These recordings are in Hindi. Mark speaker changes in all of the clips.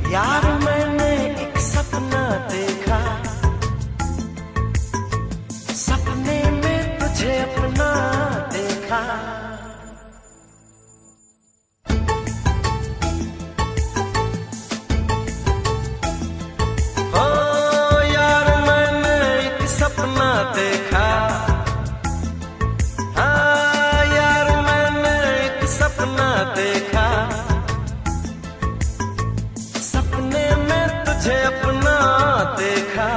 Speaker 1: यार मैंने एक सपना देखा, सपने में तुझे अपना देखा। ओ यार मैंने एक सपना देखा, हाँ यार मैंने एक सपना देखा, सपने में तुझे अपना देखा।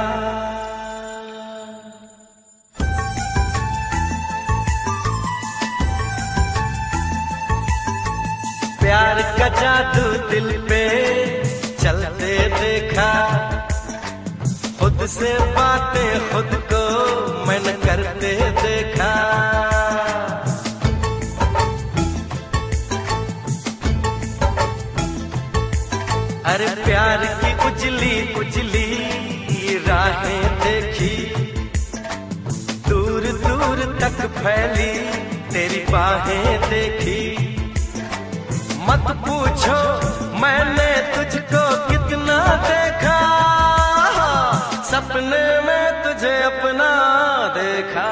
Speaker 1: प्यार का जादू दिल पे चलते देखा, खुद से बातें खुद को मैंने करते देखा। अरे प्यार की उजली उजली राहें देखी, दूर दूर तक फैली तेरी बाहें देखी। मत पूछो मैंने तुझको कितना देखा, सपने में तुझे अपना देखा।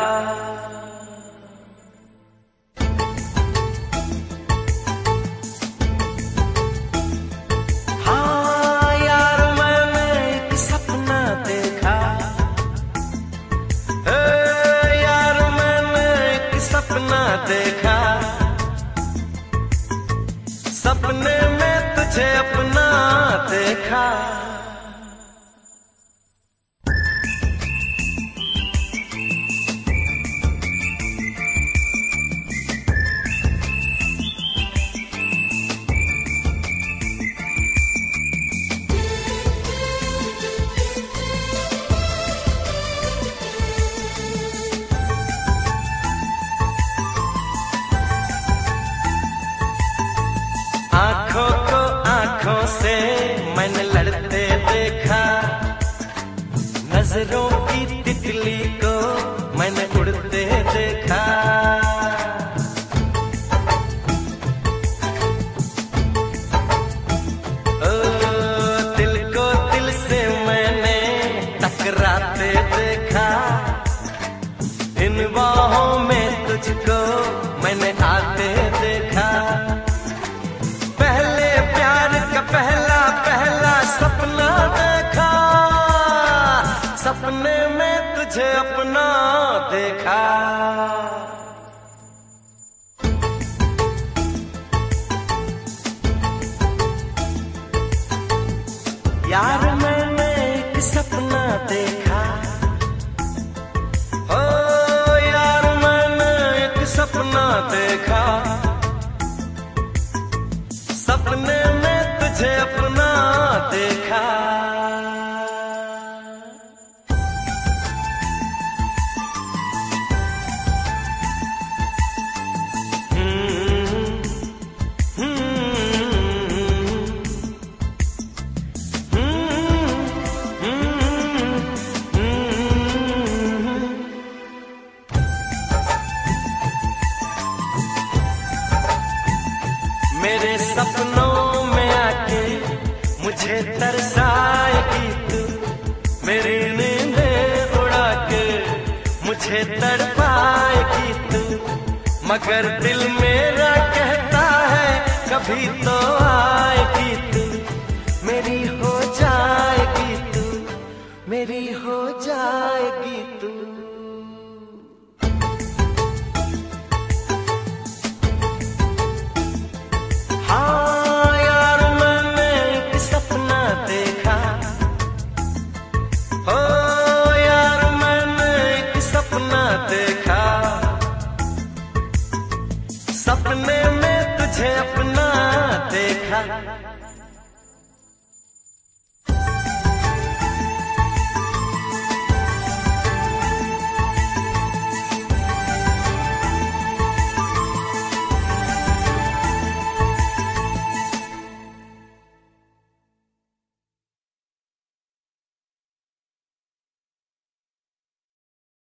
Speaker 1: हाँ यार मैंने एक सपना देखा, यार मैंने एक सपना देखा, सपने में तुझे अपना देखा। आंखों को आंखों से मैंने लड़ते देखा, नजरों की तितली को मैंने उड़ते देखा। ओ दिल को दिल से मैंने टकराते देखा, इन बाहों में तुझको मैंने आते देखा। पहला पहला सपना देखा, सपने में तुझे अपना देखा। यार मैंने एक सपना देखा, ओ यार मैंने एक सपना देखा, सपने में तुझे अपना देखा। मेरे सपनों में आके मुझे तरसाएगी तू, मेरी नींदें उड़ा के मुझे तड़पाएगी तू। मगर दिल मेरा कहता है कभी तो आएगी